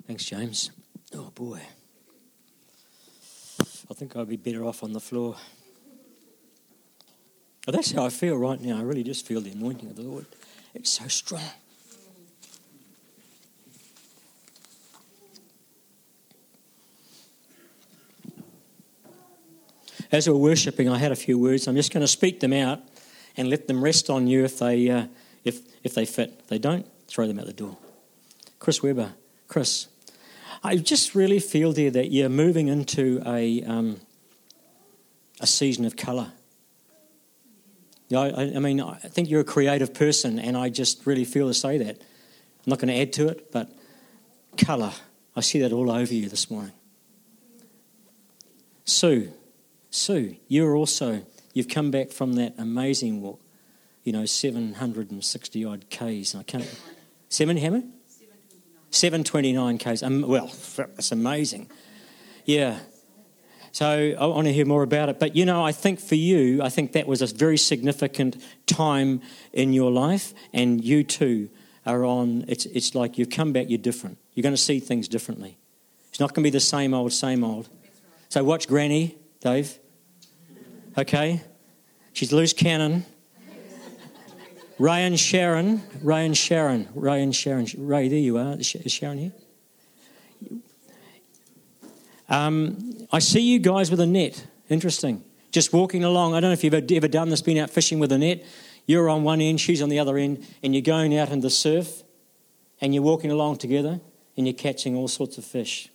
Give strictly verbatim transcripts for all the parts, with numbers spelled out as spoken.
Thanks, James. Oh, boy. I think I'd be better off on the floor. Oh, that's how I feel right now. I really just feel the anointing of the Lord. It's so strong. As we were worshipping, I had a few words. I'm just going to speak them out and let them rest on you if they uh, if if they fit. If they don't, throw them out the door. Chris Webber. Chris, I just really feel there that you're moving into a um, a season of colour. Yeah, I, I mean, I think you're a creative person, and I just really feel to say that. I'm not going to add to it, but colour. I see that all over you this morning. Sue. Sue, you're also, you've come back from that amazing walk, you know, seven hundred sixty odd Ks. I can't, seven, how many? seven twenty-nine Ks. Um, well, it's amazing. Yeah. So I want to hear more about it. But, you know, I think for you, I think that was a very significant time in your life. And you too are on, it's, it's like you've come back, you're different. You're going to see things differently. It's not going to be the same old, same old. So watch Granny, Dave. Okay, she's loose cannon. Ray and Sharon, Ray and Sharon, Ray and Sharon. Ray, there you are. Is Sharon here? Um, I see you guys with a net. Interesting. Just walking along. I don't know if you've ever done this, been out fishing with a net. You're on one end, she's on the other end, and you're going out in the surf, and you're walking along together, and you're catching all sorts of fish.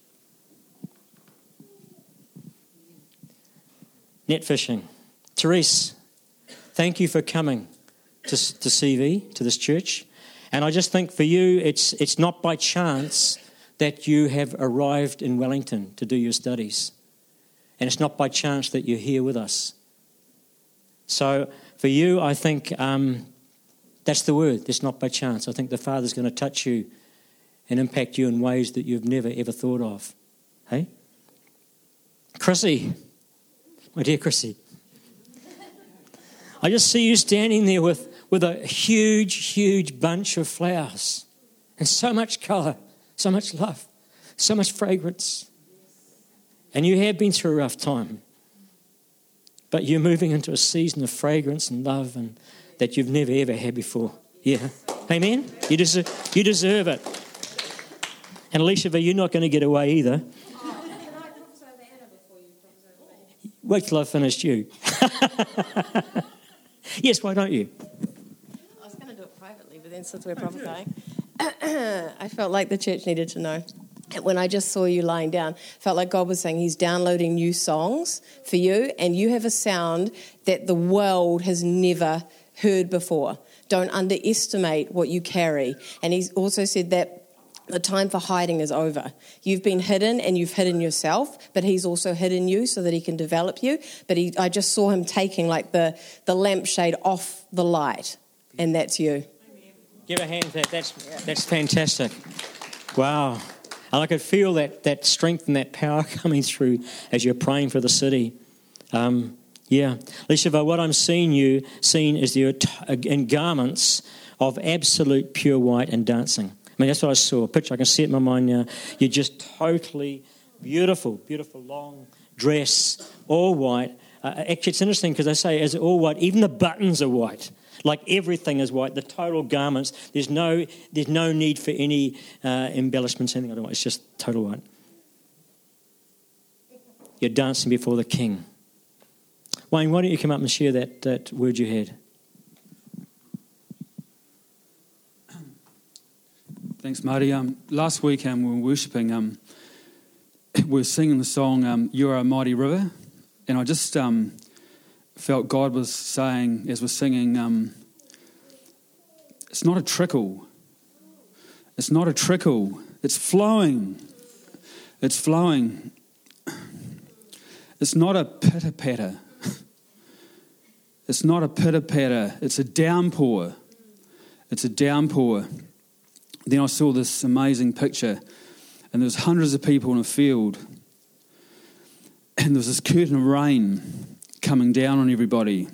Net fishing. Therese, thank you for coming to, to C V, to this church. And I just think for you, it's it's not by chance that you have arrived in Wellington to do your studies. And it's not by chance that you're here with us. So for you, I think um, that's the word. It's not by chance. I think the Father's going to touch you and impact you in ways that you've never, ever thought of. Hey? Chrissy. My dear Chrissy, I just see you standing there with, with a huge, huge bunch of flowers and so much colour, so much love, so much fragrance. And you have been through a rough time, but you're moving into a season of fragrance and love and that you've never, ever had before. Yeah. Amen? You deserve, you deserve it. And Alicia, you're not going to get away either. Wait till I've finished you. Yes, why don't you? I was going to do it privately, but then since we're prophesying, I felt like the church needed to know. When I just saw you lying down, felt like God was saying he's downloading new songs for you, and you have a sound that the world has never heard before. Don't underestimate what you carry. And he's also said that the time for hiding is over. You've been hidden and you've hidden yourself, but he's also hidden you so that he can develop you. But he, I just saw him taking like the, the lampshade off the light, and that's you. Give a hand to that. That's, that's fantastic. Wow. And I could feel that, that strength and that power coming through as you're praying for the city. Um, yeah. Lishava, what I'm seeing you, seeing is you're in garments of absolute pure white and dancing. I mean, that's what I saw. A picture, I can see it in my mind now. You're just totally beautiful, beautiful long dress, all white. Uh, actually, it's interesting because they say as all white, even the buttons are white. Like everything is white, the total garments. There's no there's no need for any uh, embellishments, anything. I don't want. It's just total white. You're dancing before the King. Wayne, why don't you come up and share that, that word you had? Thanks, Marty. Um, last week um, we were worshipping. Um, we were singing the song um, "You Are a Mighty River," and I just um, felt God was saying as we're singing, um, "It's not a trickle. It's not a trickle. It's flowing. It's flowing. It's not a pitter patter. It's not a pitter patter. It's a downpour. It's a downpour." Then I saw this amazing picture, and there was hundreds of people in a field, and there was this curtain of rain coming down on everybody,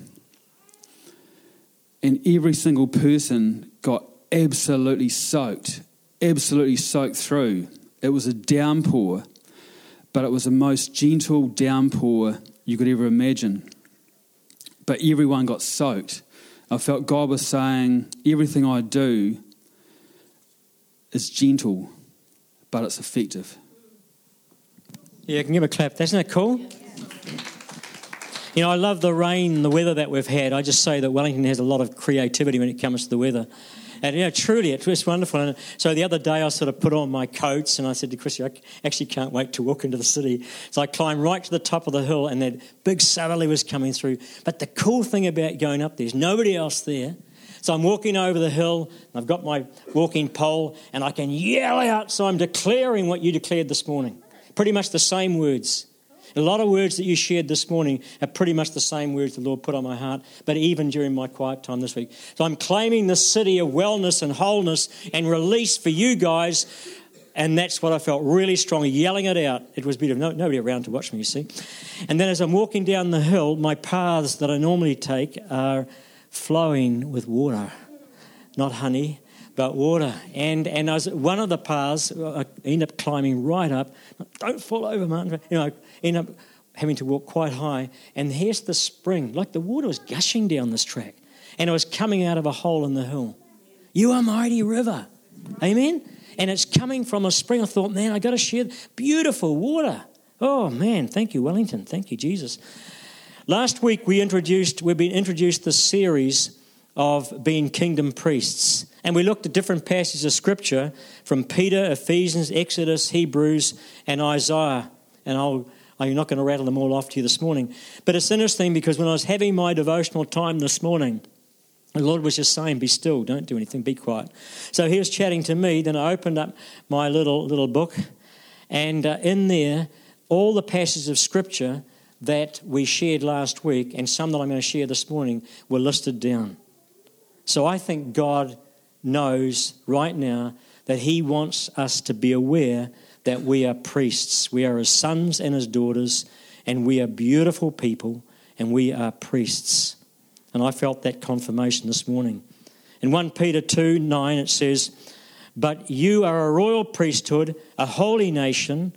and every single person got absolutely soaked, absolutely soaked through it was a downpour, but it was the most gentle downpour you could ever imagine. But everyone got soaked. I felt God was saying, everything I do is gentle, but it's effective. Yeah, I can give a clap. Isn't that cool? You know, I love the rain, the weather that we've had. I just say that Wellington has a lot of creativity when it comes to the weather. And, you know, truly, it's just wonderful. And so the other day I sort of put on my coats and I said to Chrissy, I actually can't wait to walk into the city. So I climbed right to the top of the hill and that big southerly was coming through. But the cool thing about going up there is nobody else there. So I'm walking over the hill, and I've got my walking pole, and I can yell out. So I'm declaring what you declared this morning. Pretty much the same words. A lot of words that you shared this morning are pretty much the same words the Lord put on my heart, but even during my quiet time this week. So I'm claiming the city of wellness and wholeness and release for you guys, and that's what I felt really strongly, yelling it out. It was beautiful. No, nobody around to watch me, you see. And then as I'm walking down the hill, my paths that I normally take are flowing with water, not honey, but water. And and I was one of the paths, I end up climbing right up. Don't fall over, Martin. You know, I end up having to walk quite high. And here's the spring, like the water was gushing down this track, and it was coming out of a hole in the hill. You are mighty river, amen. And it's coming from a spring. I thought, man, I got to share beautiful water. Oh man, thank you, Wellington. Thank you, Jesus. Last week we introduced, we've been introduced the series of being kingdom priests. And we looked at different passages of Scripture from Peter, Ephesians, Exodus, Hebrews, and Isaiah. And I'll, I'm not going to rattle them all off to you this morning. But it's interesting because when I was having my devotional time this morning, the Lord was just saying, be still, don't do anything, be quiet. So he was chatting to me, then I opened up my little little book, and uh, in there, all the passages of Scripture that we shared last week and some that I'm going to share this morning were listed down. So I think God knows right now that he wants us to be aware that we are priests. We are his sons and his daughters, and we are beautiful people, and we are priests. And I felt that confirmation this morning. In First Peter two nine it says, but you are a royal priesthood, a holy nation,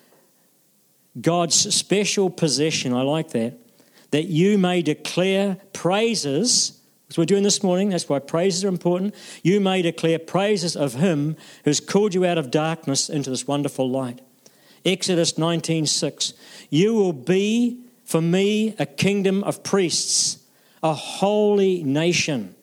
God's special possession, I like that, that you may declare praises. So we're doing this morning, that's why praises are important. You may declare praises of him who's called you out of darkness into this wonderful light. Exodus nineteen six, you will be for me a kingdom of priests, a holy nation.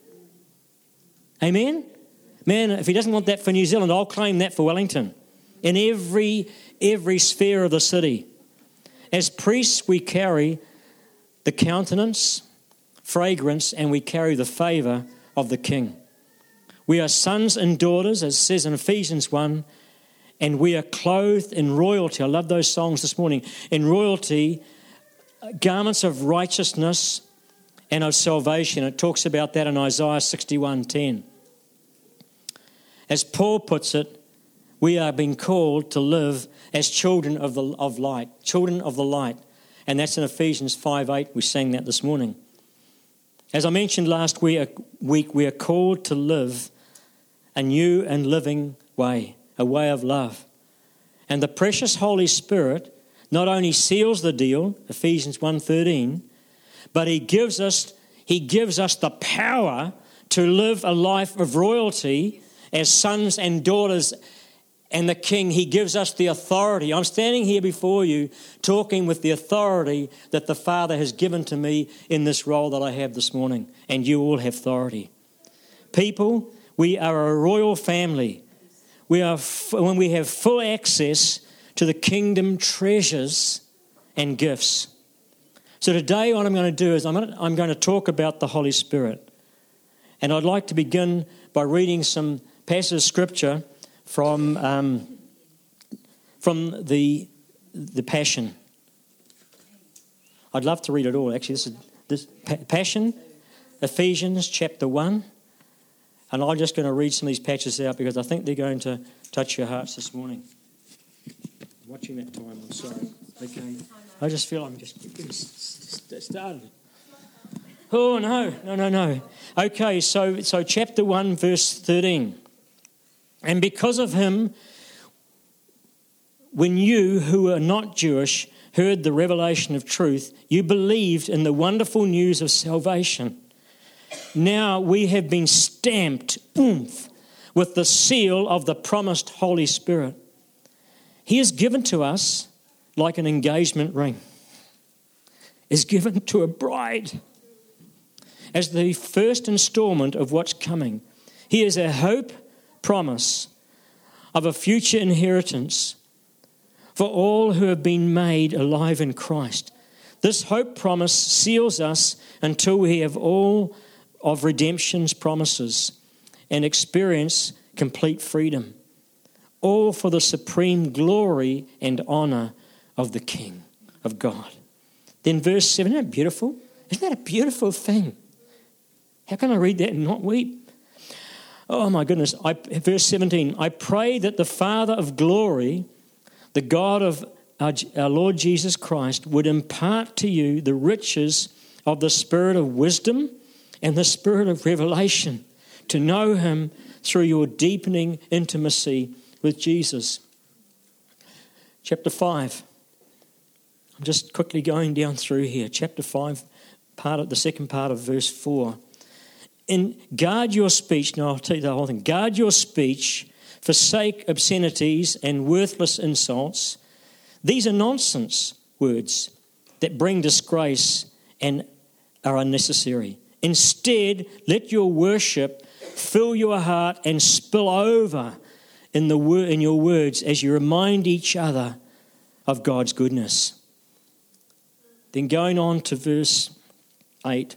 Amen? Man, if he doesn't want that for New Zealand, I'll claim that for Wellington. In every, every sphere of the city. As priests, we carry the countenance, fragrance, and we carry the favour of the King. We are sons and daughters, as it says in Ephesians one, and we are clothed in royalty. I love those songs this morning. In royalty, garments of righteousness and of salvation. It talks about that in Isaiah sixty-one ten. As Paul puts it, we are being called to live as children of the of light, children of the light. And that's in Ephesians five eight. We sang that this morning. As I mentioned last week, we are called to live a new and living way, a way of love. And the precious Holy Spirit not only seals the deal, Ephesians one thirteen, but he gives us, he gives us the power to live a life of royalty as sons and daughters. And the King, he gives us the authority. I'm standing here before you talking with the authority that the Father has given to me in this role that I have this morning. And you all have authority. People, we are a royal family. We are when we have full access to the kingdom treasures and gifts. So today what I'm going to do is I'm going to, I'm going to talk about the Holy Spirit. And I'd like to begin by reading some passages of Scripture from um, from the the Passion. I'd love to read it all. Actually, this is this Passion, Ephesians chapter one, and I'm just going to read some of these passages out because I think they're going to touch your hearts this morning. I'm watching that time. I'm sorry. Okay, I just feel I'm just getting started. Oh no, no, no, no. Okay, so so chapter one, verse thirteen. And because of him, when you, who are not Jewish, heard the revelation of truth, you believed in the wonderful news of salvation. Now we have been stamped, oomph, with the seal of the promised Holy Spirit. He is given to us like an engagement ring is given to a bride as the first installment of what's coming. He is a hope, promise of a future inheritance for all who have been made alive in Christ. This hope promise seals us until we have all of redemption's promises and experience complete freedom, all for the supreme glory and honour of the King of God. Then verse seven, isn't that beautiful? Isn't that a beautiful thing? How can I read that and not weep? Oh my goodness. I, verse seventeen, I pray that the Father of glory, the God of our, our Lord Jesus Christ, would impart to you the riches of the spirit of wisdom and the spirit of revelation, to know him through your deepening intimacy with Jesus. Chapter five. I'm just quickly going down through here. Chapter five, part of the second part of verse four. And guard your speech. Now I'll tell you the whole thing. Guard your speech, forsake obscenities and worthless insults. These are nonsense words that bring disgrace and are unnecessary. Instead, let your worship fill your heart and spill over in the wor- in your words as you remind each other of God's goodness. Then going on to verse eight.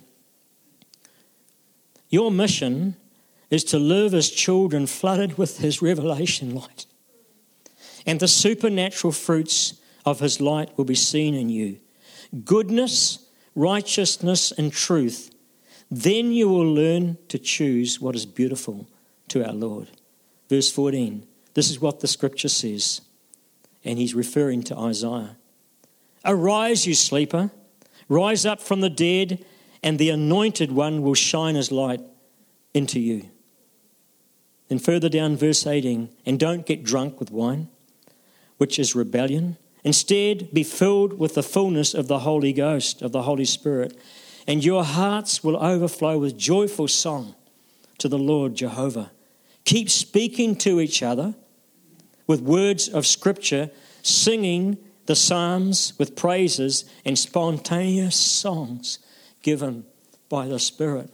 Your mission is to live as children flooded with his revelation light. And the supernatural fruits of his light will be seen in you. Goodness, righteousness, and truth. Then you will learn to choose what is beautiful to our Lord. Verse fourteen. This is what the scripture says. And he's referring to Isaiah. Arise, you sleeper. Rise up from the dead, and the anointed one will shine his light into you. Then further down, verse eighteen. And don't get drunk with wine, which is rebellion. Instead, be filled with the fullness of the Holy Ghost, of the Holy Spirit, and your hearts will overflow with joyful song to the Lord Jehovah. Keep speaking to each other with words of Scripture, singing the psalms with praises and spontaneous songs given by the Spirit.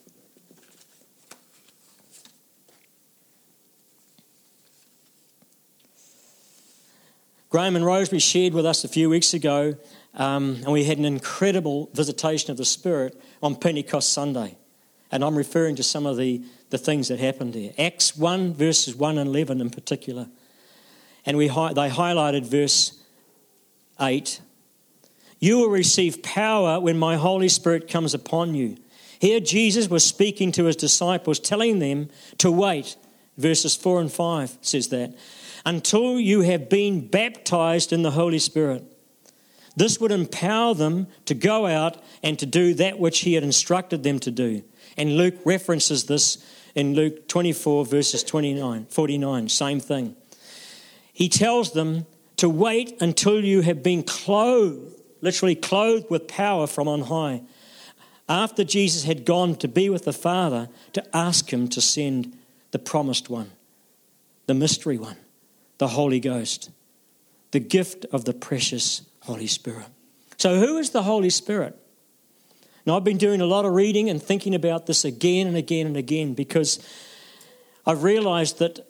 Graham and Rosemary shared with us a few weeks ago, um, and we had an incredible visitation of the Spirit on Pentecost Sunday. And I'm referring to some of the, the things that happened there. Acts one, verses one and eleven in particular. And we they highlighted verse eight. You will receive power when my Holy Spirit comes upon you. Here Jesus was speaking to his disciples, telling them to wait. Verses four and five says that. Until you have been baptized in the Holy Spirit. This would empower them to go out and to do that which he had instructed them to do. And Luke references this in Luke twenty-four, verses twenty-nine, forty-nine, same thing. He tells them to wait until you have been clothed, literally clothed with power from on high. After Jesus had gone to be with the Father, to ask him to send the promised one, the mystery one, the Holy Ghost, the gift of the precious Holy Spirit. So who is the Holy Spirit? Now, I've been doing a lot of reading and thinking about this again and again and again because I've realised that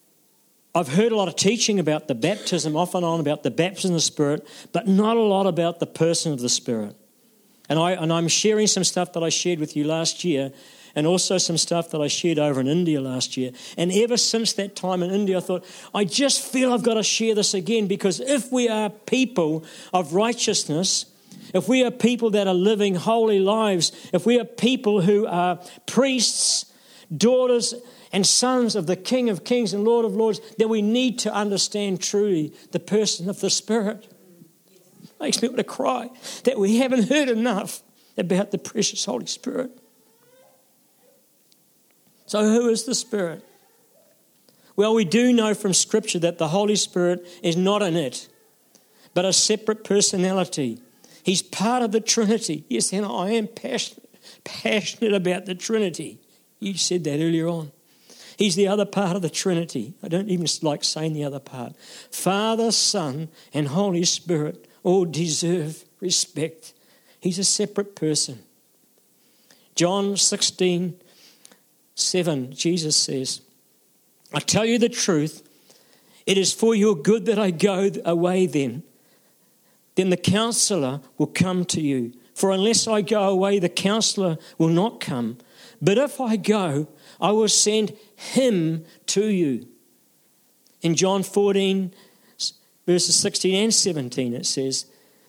I've heard a lot of teaching about the baptism, off and on about the baptism of the Spirit, but not a lot about the person of the Spirit. And, I, and I'm sharing some stuff that I shared with you last year and also some stuff that I shared over in India last year. And ever since that time in India, I thought, I just feel I've got to share this again because if we are people of righteousness, if we are people that are living holy lives, if we are people who are priests, daughters and sons of the King of Kings and Lord of Lords, then we need to understand truly the person of the Spirit. It makes me want to cry that we haven't heard enough about the precious Holy Spirit. So who is the Spirit? Well, we do know from Scripture that the Holy Spirit is not an it, but a separate personality. He's part of the Trinity. Yes, and I am passionate, passionate about the Trinity. You said that earlier on. He's the other part of the Trinity. I don't even like saying the other part. Father, Son, and Holy Spirit all deserve respect. He's a separate person. John sixteen seven, Jesus says, I tell you the truth, it is for your good that I go away then. Then the Counselor will come to you. For unless I go away, the Counselor will not come. But if I go, I will send him to you. In John fourteen, verses sixteen and seventeen, it says,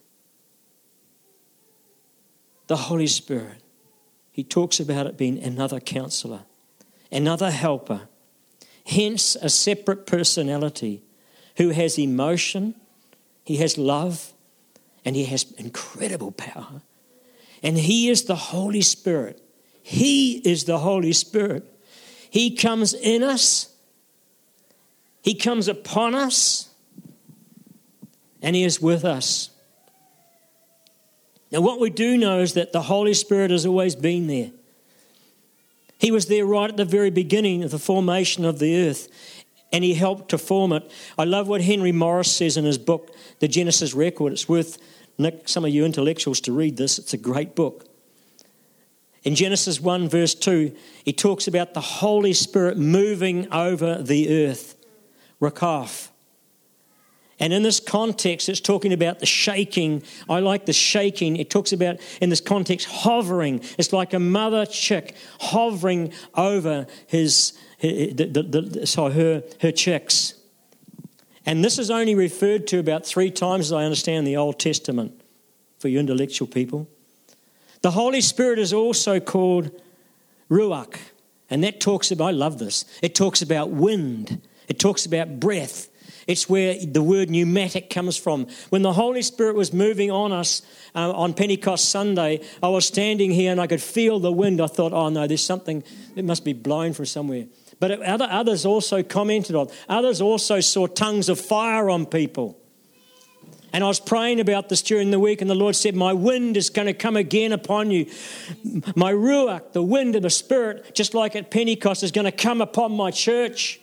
the Holy Spirit. He talks about it being another counselor, another helper, hence a separate personality who has emotion, he has love, and he has incredible power. And he is the Holy Spirit. He is the Holy Spirit. He comes in us, he comes upon us, and he is with us. Now, what we do know is that the Holy Spirit has always been there. He was there right at the very beginning of the formation of the earth, and he helped to form it. I love what Henry Morris says in his book, The Genesis Record. It's worth, Nick, some of you intellectuals to read this. It's a great book. In Genesis one, verse two, he talks about the Holy Spirit moving over the earth, Rakaf. And in this context, it's talking about the shaking. I like the shaking. It talks about, in this context, hovering. It's like a mother chick hovering over his, the, the, the, sorry, her, her chicks. And this is only referred to about three times, as I understand, in the Old Testament, for you intellectual people. The Holy Spirit is also called Ruach. And that talks about, I love this, it talks about wind. It talks about breath. It's where the word pneumatic comes from. When the Holy Spirit was moving on us uh, on Pentecost Sunday, I was standing here and I could feel the wind. I thought, oh no, there's something, it must be blowing from somewhere. But other, others also commented on, others also saw tongues of fire on people. And I was praying about this during the week, and the Lord said, my wind is going to come again upon you. My Ruach, the wind of the Spirit, just like at Pentecost, is going to come upon my church.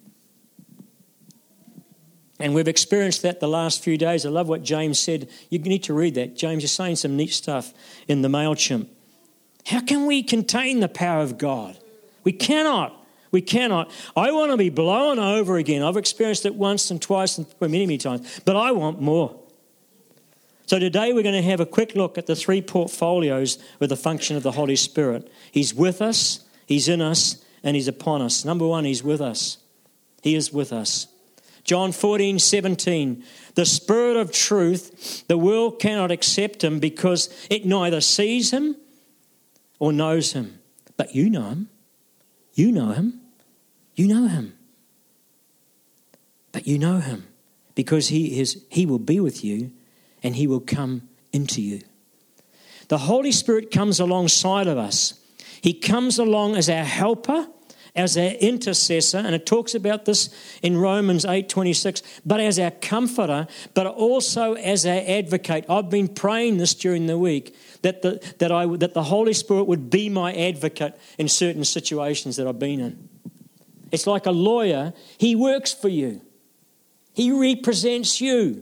And we've experienced that the last few days. I love what James said. You need to read that. James, you're saying some neat stuff in the MailChimp. How can we contain the power of God? We cannot. We cannot. I want to be blown over again. I've experienced it once and twice and many, many times. But I want more. So today we're going to have a quick look at the three portfolios with the function of the Holy Spirit. He's with us, he's in us, and he's upon us. Number one, he's with us. He is with us. John fourteen seventeen, the Spirit of truth, the world cannot accept him because it neither sees him or knows him. But you know him. You know him. You know him. But you know him because he is. He will be with you and he will come into you. The Holy Spirit comes alongside of us. He comes along as our helper, as our intercessor, and it talks about this in Romans eight twenty-six, but as our comforter, but also as our advocate. I've been praying this during the week, that the, that I that the Holy Spirit would be my advocate in certain situations that I've been in. It's like a lawyer. He works for you. He represents you.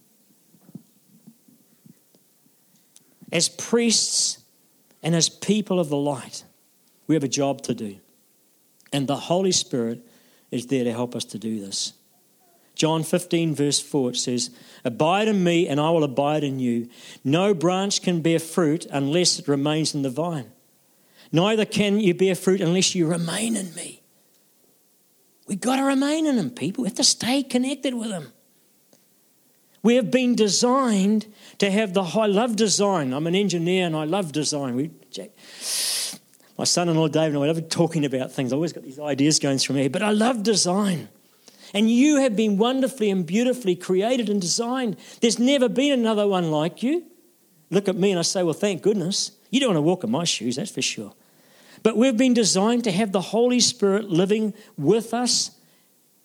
As priests and as people of the light, we have a job to do. And the Holy Spirit is there to help us to do this. John fifteen verse four, it says, abide in me and I will abide in you. No branch can bear fruit unless it remains in the vine. Neither can you bear fruit unless you remain in me. We've got to remain in him, people. We have to stay connected with him. We have been designed to have the high, I love design. I'm an engineer and I love design. We, Jack, my son-in-law David and I love talking about things. I always got these ideas going through my head, but I love design. And you have been wonderfully and beautifully created and designed. There's never been another one like you. Look at me and I say, well, thank goodness. You don't want to walk in my shoes, that's for sure. But we've been designed to have the Holy Spirit living with us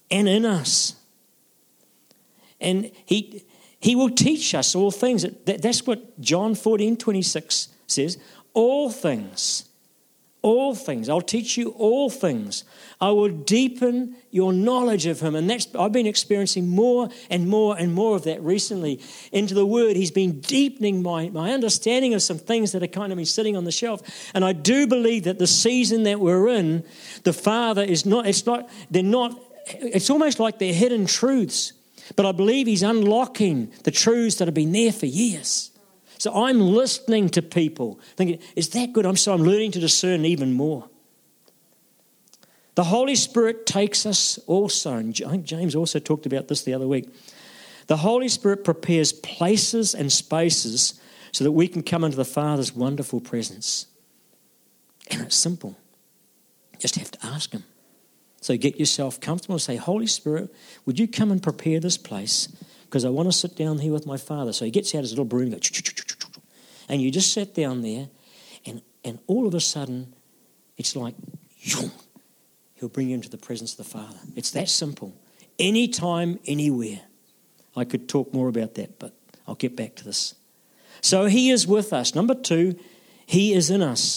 and in us. And he he will teach us all things. That, that's what John fourteen twenty-six says. All things. All things. I'll teach you all things. I will deepen your knowledge of him. And that's I've been experiencing more and more and more of that recently. Into the Word, he's been deepening my, my understanding of some things that are kind of been sitting on the shelf. And I do believe that the season that we're in, the Father is not, it's not, they're not, it's almost like they're hidden truths. But I believe he's unlocking the truths that have been there for years. So I'm listening to people, thinking, is that good? I'm so I'm learning to discern even more. The Holy Spirit takes us also, and I think James also talked about this the other week. The Holy Spirit prepares places and spaces so that we can come into the Father's wonderful presence. And it's simple. You just have to ask him. So get yourself comfortable and say, Holy Spirit, would you come and prepare this place? Because I want to sit down here with my Father. So he gets out his little broom and goes, and you just sit down there, and, and all of a sudden, it's like, he'll bring you into the presence of the Father. It's that simple. Anytime, anywhere. I could talk more about that, but I'll get back to this. So he is with us. Number two, he is in us.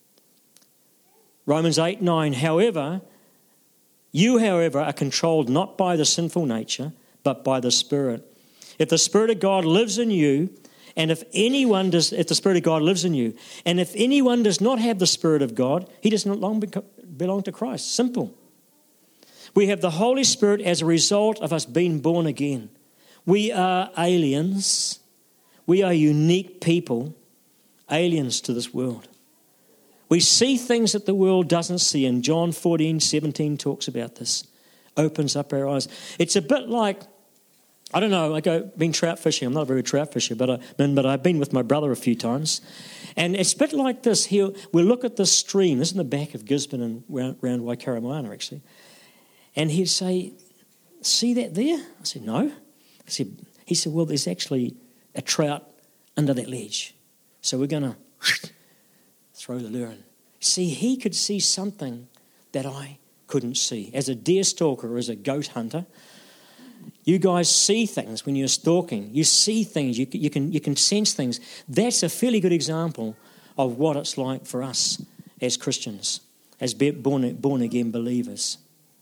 Romans eight nine, however, you, however, are controlled not by the sinful nature, but by the Spirit. If the Spirit of God lives in you, and if anyone does, if the Spirit of God lives in you, and if anyone does not have the Spirit of God, he does not long belong to Christ. Simple. We have the Holy Spirit as a result of us being born again. We are aliens. We are unique people, aliens to this world. We see things that the world doesn't see, and John fourteen seventeen talks about this. Opens up our eyes. It's a bit like, I don't know, I go been trout fishing. I'm not a very good trout fisher, but, I, but I've been with my brother a few times. And it's a bit like this. He'll, we'll look at this stream. This is in the back of Gisborne and round, round Waikaremoana, actually. And he'd say, see that there? I said, no. I said, he said, well, there's actually a trout under that ledge. So we're going to throw the lure in. See, he could see something that I couldn't see. As a deer stalker or as a goat hunter, you guys see things when you're stalking. You see things. You, you can you can sense things. That's a fairly good example of what it's like for us as Christians, as born, born again believers.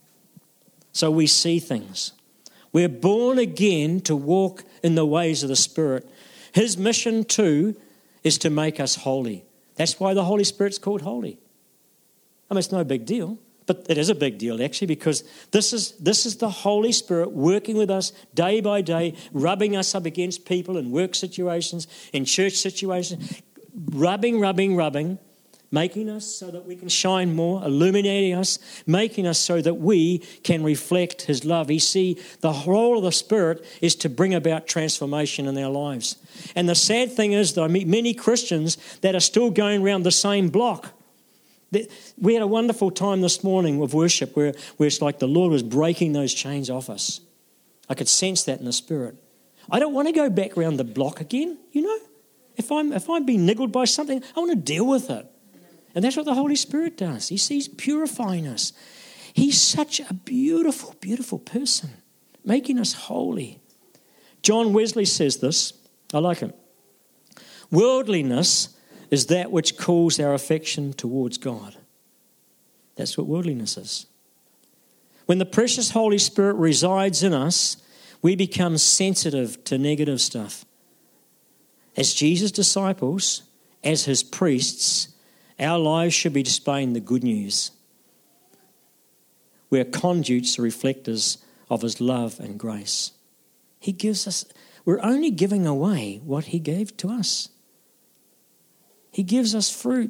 So we see things. We're born again to walk in the ways of the Spirit. His mission too is to make us holy. That's why the Holy Spirit's called holy. I mean, it's no big deal. But it is a big deal, actually, because this is this is the Holy Spirit working with us day by day, rubbing us up against people in work situations, in church situations, rubbing, rubbing, rubbing, making us so that we can shine more, illuminating us, making us so that we can reflect his love. You see, the role of the Spirit is to bring about transformation in our lives. And the sad thing is that I meet many Christians that are still going around the same block. We had a wonderful time this morning of worship where, where it's like the Lord was breaking those chains off us. I could sense that in the Spirit. I don't want to go back around the block again, you know. If I'm if I'm being niggled by something, I want to deal with it. And that's what the Holy Spirit does. He sees purifying us. He's such a beautiful, beautiful person, making us holy. John Wesley says this. I like it. Worldliness is that which calls our affection towards God. That's what worldliness is. When the precious Holy Spirit resides in us, we become sensitive to negative stuff. As Jesus' disciples, as his priests, our lives should be displaying the good news. We're conduits or reflectors of his love and grace. He gives us, we're only giving away what he gave to us. He gives us fruit.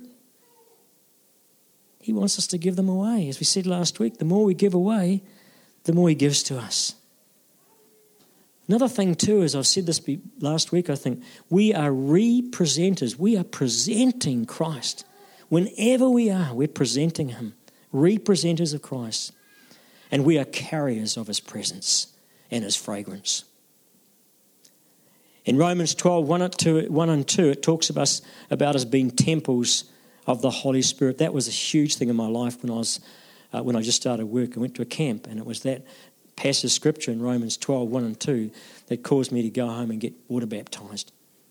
He wants us to give them away. As we said last week, the more we give away, the more he gives to us. Another thing too, as I've said this last week, I think, we are representers. We are presenting Christ. Whenever we are, we're presenting him. Representers of Christ. And we are carriers of his presence and his fragrance. In Romans twelve, one and two, it talks about us, about us being temples of the Holy Spirit. That was a huge thing in my life when I was uh, when I just started work. I went to a camp, and it was that passage of scripture in Romans twelve, one and two that caused me to go home and get water baptized.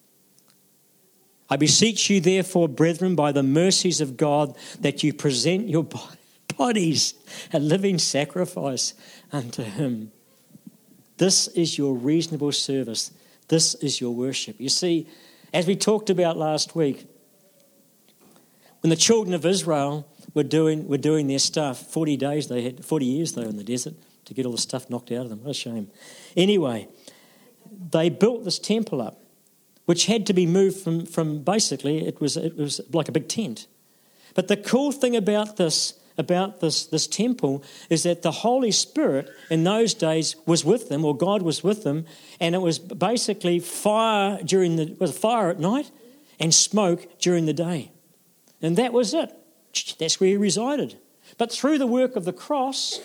I beseech you, therefore, brethren, by the mercies of God, that you present your bodies a living sacrifice unto him. This is your reasonable service. This is your worship. You see, as we talked about last week, when the children of Israel were doing were doing their stuff, forty days they had, forty years they were in the desert to get all the stuff knocked out of them. What a shame. Anyway, they built this temple up, which had to be moved from, from basically, it was it was like a big tent. But the cool thing about this about this, this temple is that the Holy Spirit in those days was with them, or God was with them, and it was basically fire during the was fire at night and smoke during the day. And that was it. That's where he resided. But through the work of the cross,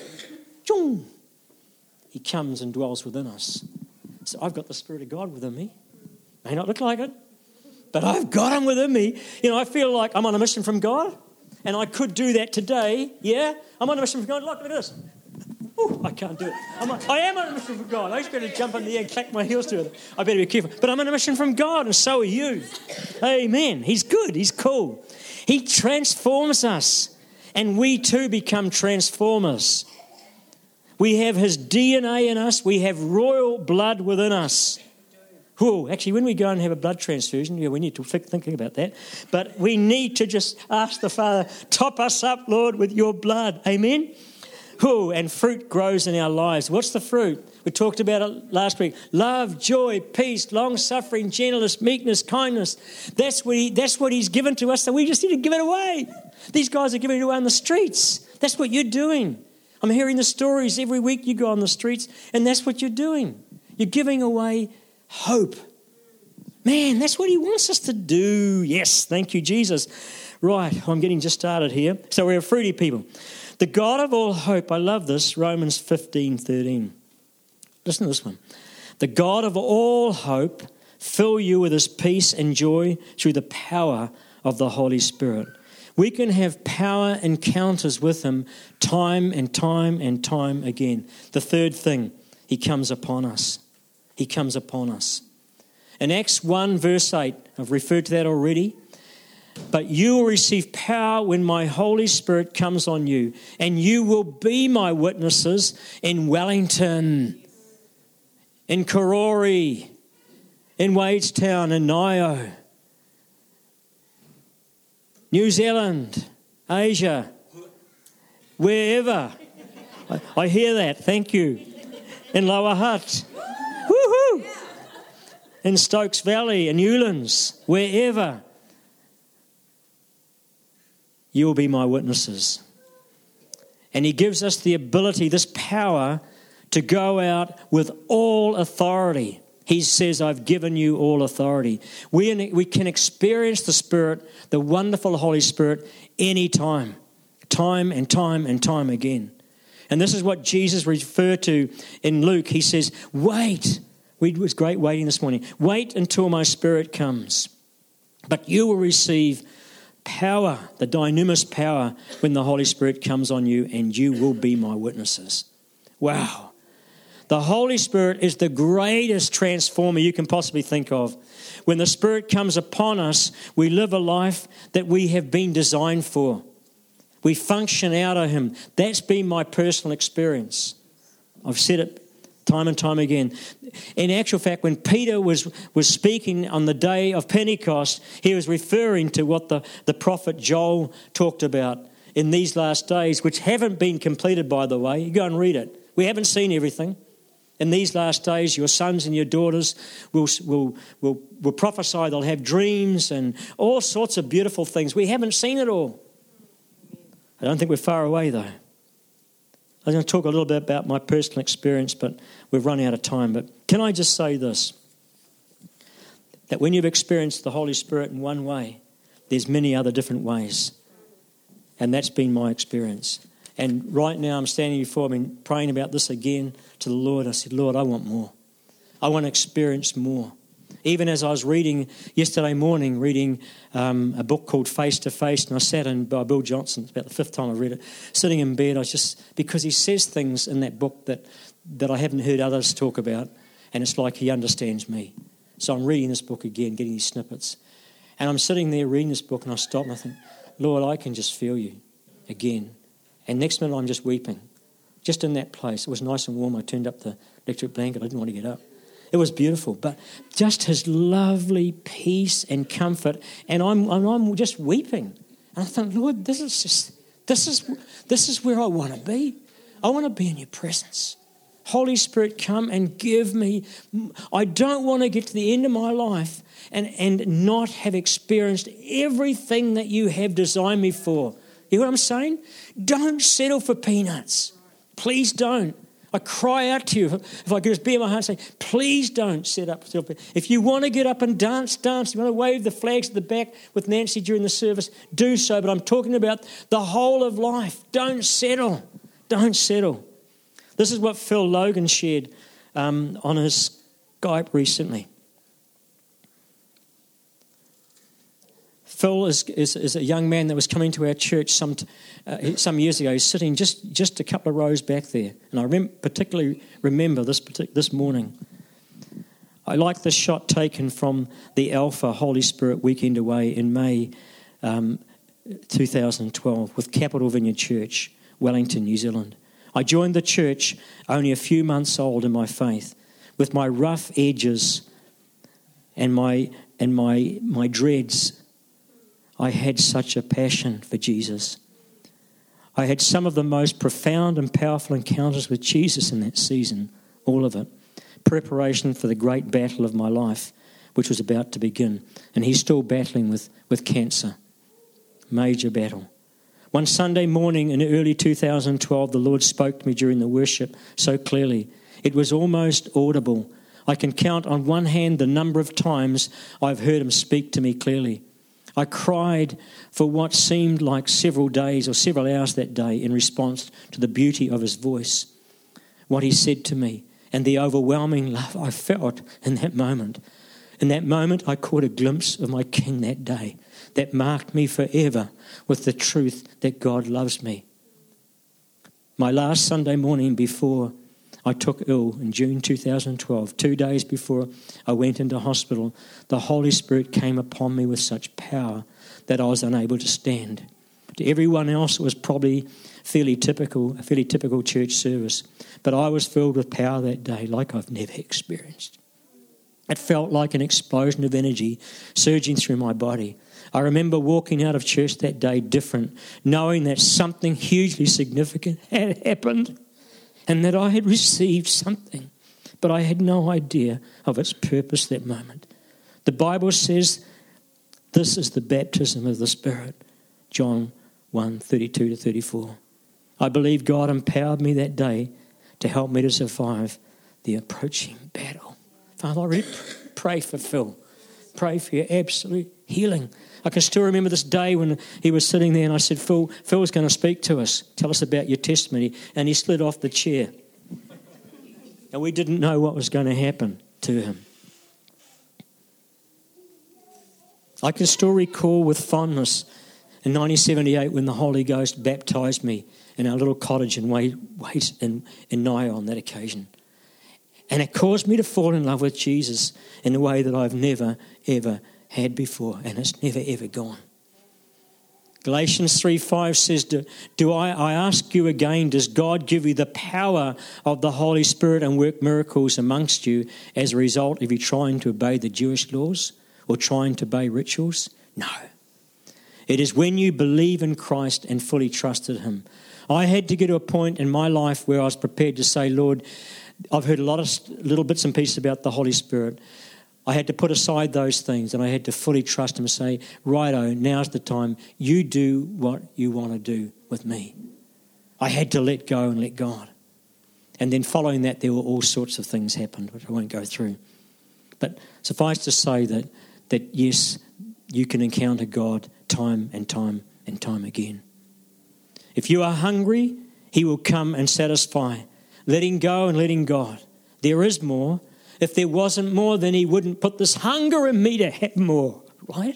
he comes and dwells within us. So I've got the Spirit of God within me. May not look like it, but I've got him within me. You know, I feel like I'm on a mission from God, and I could do that today. Yeah, I'm on a mission from God. Look, look at this. Ooh, I can't do it. I'm on, I am on a mission from God. I just better jump in the air and clack my heels together. I better be careful. But I'm on a mission from God, and so are you. Amen. He's good. He's cool. He transforms us, and we too become transformers. We have his D N A in us. We have royal blood within us. Oh, actually, when we go and have a blood transfusion, yeah, we need to think, thinking about that. But we need to just ask the Father, top us up, Lord, with your blood. Amen? Oh, and fruit grows in our lives. What's the fruit? We talked about it last week. Love, joy, peace, long-suffering, gentleness, meekness, kindness. That's what, he, that's what he's given to us, so we just need to give it away. These guys are giving it away on the streets. That's what you're doing. I'm hearing the stories every week you go on the streets, and that's what you're doing. You're giving away hope. Man, that's what he wants us to do. Yes, thank you, Jesus. Right, I'm getting just started here. So we're a fruity people. The God of all hope, I love this, Romans fifteen thirteen. Listen to this one. The God of all hope fill you with his peace and joy through the power of the Holy Spirit. We can have power encounters with him time and time and time again. The third thing, he comes upon us. He comes upon us. In Acts one verse eight, I've referred to that already. But you will receive power when my Holy Spirit comes on you, and you will be my witnesses in Wellington, in Karori, in Wadestown, in Nio, New Zealand, Asia, wherever. I, I hear that. Thank you. In Lower Hutt. Woohoo! In Stokes Valley, in Newlands, wherever. You will be my witnesses. And he gives us the ability, this power, to go out with all authority. He says, I've given you all authority. We, we can experience the Spirit, the wonderful Holy Spirit, anytime. Time and time and time again. And this is what Jesus referred to in Luke. He says, wait. It was great waiting this morning. Wait until my Spirit comes. But you will receive power, the dynamis power, when the Holy Spirit comes on you, and you will be my witnesses. Wow. The Holy Spirit is the greatest transformer you can possibly think of. When the Spirit comes upon us, we live a life that we have been designed for. We function out of him. That's been my personal experience. I've said it time and time again. In actual fact, when Peter was, was speaking on the day of Pentecost, he was referring to what the, the prophet Joel talked about in these last days, which haven't been completed, by the way. You go and read it. We haven't seen everything. In these last days, your sons and your daughters will, will, will, will prophesy. They'll have dreams and all sorts of beautiful things. We haven't seen it all. I don't think we're far away, though. I'm going to talk a little bit about my personal experience, but we've run out of time. But can I just say this? That when you've experienced the Holy Spirit in one way, there's many other different ways. And that's been my experience. And right now I'm standing before I've been praying about this again to the Lord. I said, Lord, I want more. I want to experience more. Even as I was reading yesterday morning, reading um, a book called Face to Face, and I sat in by Bill Johnson. It's about the fifth time I read it. Sitting in bed, I was just, because he says things in that book that, that I haven't heard others talk about, and it's like he understands me. So I'm reading this book again, getting these snippets. And I'm sitting there reading this book, and I stop and I think, Lord, I can just feel you again. And next minute I'm just weeping, just in that place. It was nice and warm. I turned up the electric blanket. I didn't want to get up. It was beautiful, but just his lovely peace and comfort. And I'm, I'm, I'm just weeping. And I think, Lord, this is just, this is, this is where I want to be. I want to be in your presence. Holy Spirit, come and give me. I don't want to get to the end of my life and, and not have experienced everything that you have designed me for. You know what I'm saying? Don't settle for peanuts. Please don't. I cry out to you, if I could just be in my heart and say, please don't set up. If you want to get up and dance, dance. You want to wave the flags at the back with Nancy during the service, do so. But I'm talking about the whole of life. Don't settle. Don't settle. This is what Phil Logan shared um, on his Skype recently. Phil is, is, is a young man that was coming to our church some uh, some years ago. He's sitting just, just a couple of rows back there. And I rem- particularly remember this partic- this morning. I like the shot taken from the Alpha Holy Spirit Weekend Away in May um, two thousand twelve with Capital Vineyard Church, Wellington, New Zealand. I joined the church only a few months old in my faith, with my rough edges and my and my my dreads. I had such a passion for Jesus. I had some of the most profound and powerful encounters with Jesus in that season, all of it. Preparation for the great battle of my life, which was about to begin. And he's still battling with, with cancer. Major battle. One Sunday morning in early two thousand twelve, the Lord spoke to me during the worship so clearly. It was almost audible. I can count on one hand the number of times I've heard him speak to me clearly. I cried for what seemed like several days or several hours that day in response to the beauty of his voice, what he said to me, and the overwhelming love I felt in that moment. In that moment, I caught a glimpse of my King that day that marked me forever with the truth that God loves me. My last Sunday morning before I took ill in June two thousand twelve, two days before I went into hospital, the Holy Spirit came upon me with such power that I was unable to stand. To everyone else, it was probably fairly typical, a fairly typical church service, but I was filled with power that day like I've never experienced. It felt like an explosion of energy surging through my body. I remember walking out of church that day different, knowing that something hugely significant had happened, and that I had received something, but I had no idea of its purpose that moment. The Bible says this is the baptism of the Spirit, John one, thirty-two to thirty-four. I believe God empowered me that day to help me to survive the approaching battle. Father, I really pray for Phil. Pray for your absolute healing. I can still remember this day when he was sitting there and I said, Phil, Phil's going to speak to us. Tell us about your testimony. And he slid off the chair. And we didn't know what was going to happen to him. I can still recall with fondness in nineteen seventy-eight when the Holy Ghost baptised me in our little cottage in, Way, Ways, in, in Naya on that occasion. And it caused me to fall in love with Jesus in a way that I've never, ever had before, and it's never, ever gone. Galatians three five says, do, do I, I ask you again, does God give you the power of the Holy Spirit and work miracles amongst you as a result of you trying to obey the Jewish laws or trying to obey rituals? No. It is when you believe in Christ and fully trusted him. I had to get to a point in my life where I was prepared to say, Lord, I've heard a lot of little bits and pieces about the Holy Spirit. I had to put aside those things and I had to fully trust him and say, righto, now's the time. You do what you want to do with me. I had to let go and let God. And then following that, there were all sorts of things happened, which I won't go through. But suffice to say that, that yes, you can encounter God time and time and time again. If you are hungry, he will come and satisfy. Letting go and letting God. There is more. If there wasn't more, then he wouldn't put this hunger in me to have more, right?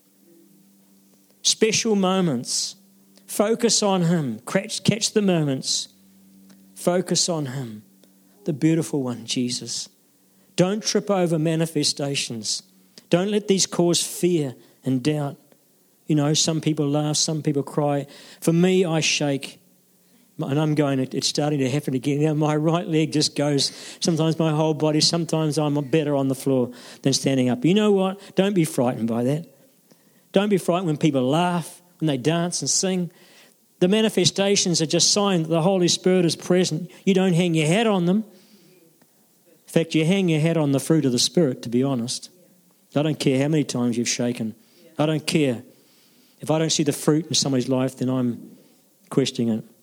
Special moments. Focus on him. Catch, catch the moments. Focus on him. the beautiful one, Jesus. Don't trip over manifestations. Don't let these cause fear and doubt. You know, some people laugh, some people cry. For me, I shake. And I'm going, it's starting to happen again. Now my right leg just goes, sometimes my whole body, sometimes I'm better on the floor than standing up. You know what? Don't be frightened by that. Don't be frightened when people laugh, when they dance and sing. The manifestations are just sign that the Holy Spirit is present. You don't hang your hat on them. In fact, you hang your hat on the fruit of the Spirit, to be honest. I don't care how many times you've shaken. I don't care. If I don't see the fruit in somebody's life, then I'm questioning it.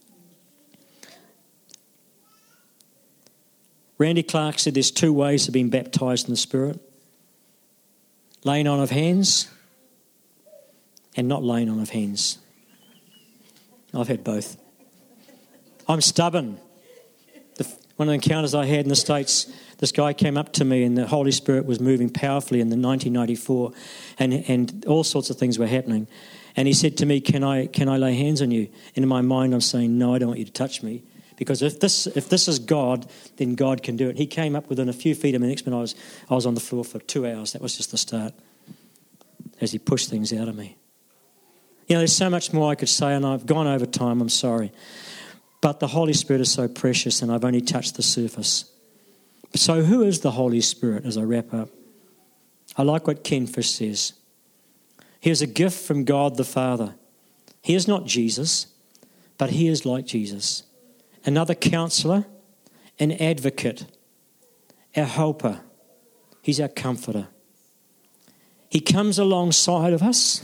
Randy Clark said there's two ways of being baptised in the Spirit. Laying on of hands and not laying on of hands. I've had both. I'm stubborn. The, one of the encounters I had in the States, this guy came up to me and the Holy Spirit was moving powerfully in the nineteen ninety-four and, and all sorts of things were happening. And he said to me, can I can I lay hands on you? And in my mind I'm saying, no, I don't want you to touch me. Because if this if this is God, then God can do it. He came up within a few feet of me. Next minute I was, I was on the floor for two hours. That was just the start. As he pushed things out of me. You know, there's so much more I could say, and I've gone over time, I'm sorry. But the Holy Spirit is so precious, and I've only touched the surface. So who is the Holy Spirit, as I wrap up? I like what Ken Fish says. He is a gift from God the Father. He is not Jesus, but he is like Jesus. Another counselor, an advocate, our helper. He's our comforter. He comes alongside of us.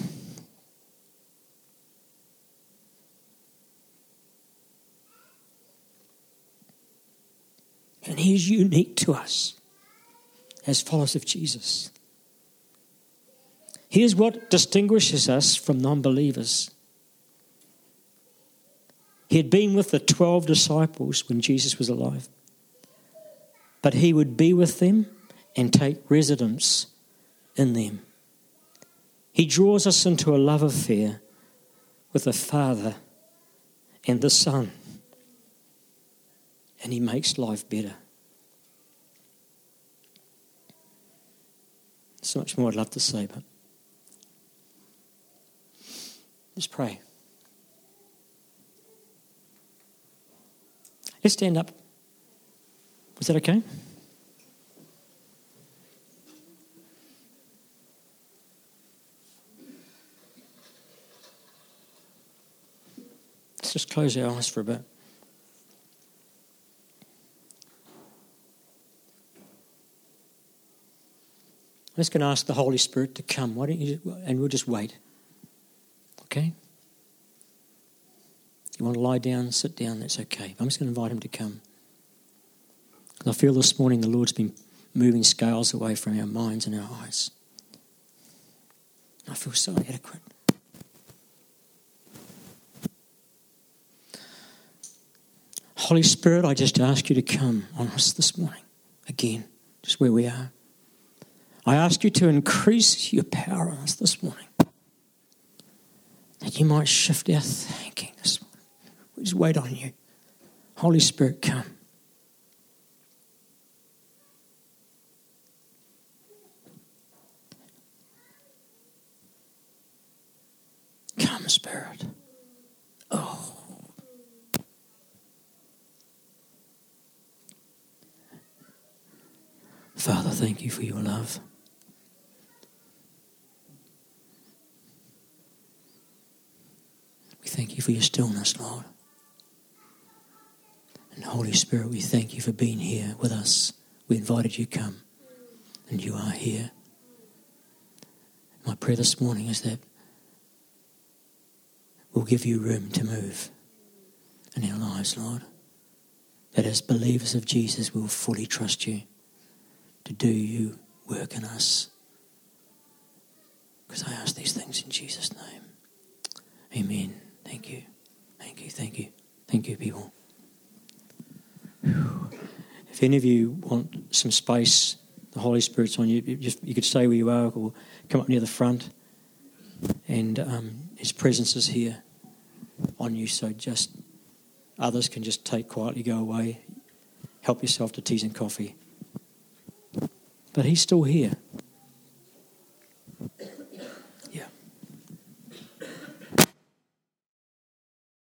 And he is unique to us as followers of Jesus. Here's what distinguishes us from non-believers. He had been with the twelve disciples when Jesus was alive. But he would be with them and take residence in them. He draws us into a love affair with the Father and the Son. And he makes life better. So much more I'd love to say, but let's pray. Let's stand up. Was that okay? Let's just close our eyes for a bit. I'm just going to ask the Holy Spirit to come. Why don't you? And we'll just wait. Okay? You want to lie down, sit down, that's okay. I'm just going to invite him to come. I feel this morning the Lord's been moving scales away from our minds and our eyes. I feel so inadequate. Holy Spirit, I just ask you to come on us this morning. Again, just where we are. I ask you to increase your power on us this morning. That you might shift our thinking this morning. We just wait on you. Holy Spirit, come. Come, Spirit. Oh. Father, thank you for your love. We thank you for your stillness, Lord. And Holy Spirit, we thank you for being here with us. We invited you to come, and you are here. My prayer this morning is that we'll give you room to move in our lives, Lord. That as believers of Jesus, we'll fully trust you to do you work in us. Because I ask these things in Jesus' name. Amen. Thank you. Thank you. Thank you. Thank you, people. Whew. If any of you want some space, the Holy Spirit's on you. You, just, you could stay where you are or come up near the front. And um, his presence is here on you. So just others can just take quietly, go away. help yourself to teas and coffee. But he's still here.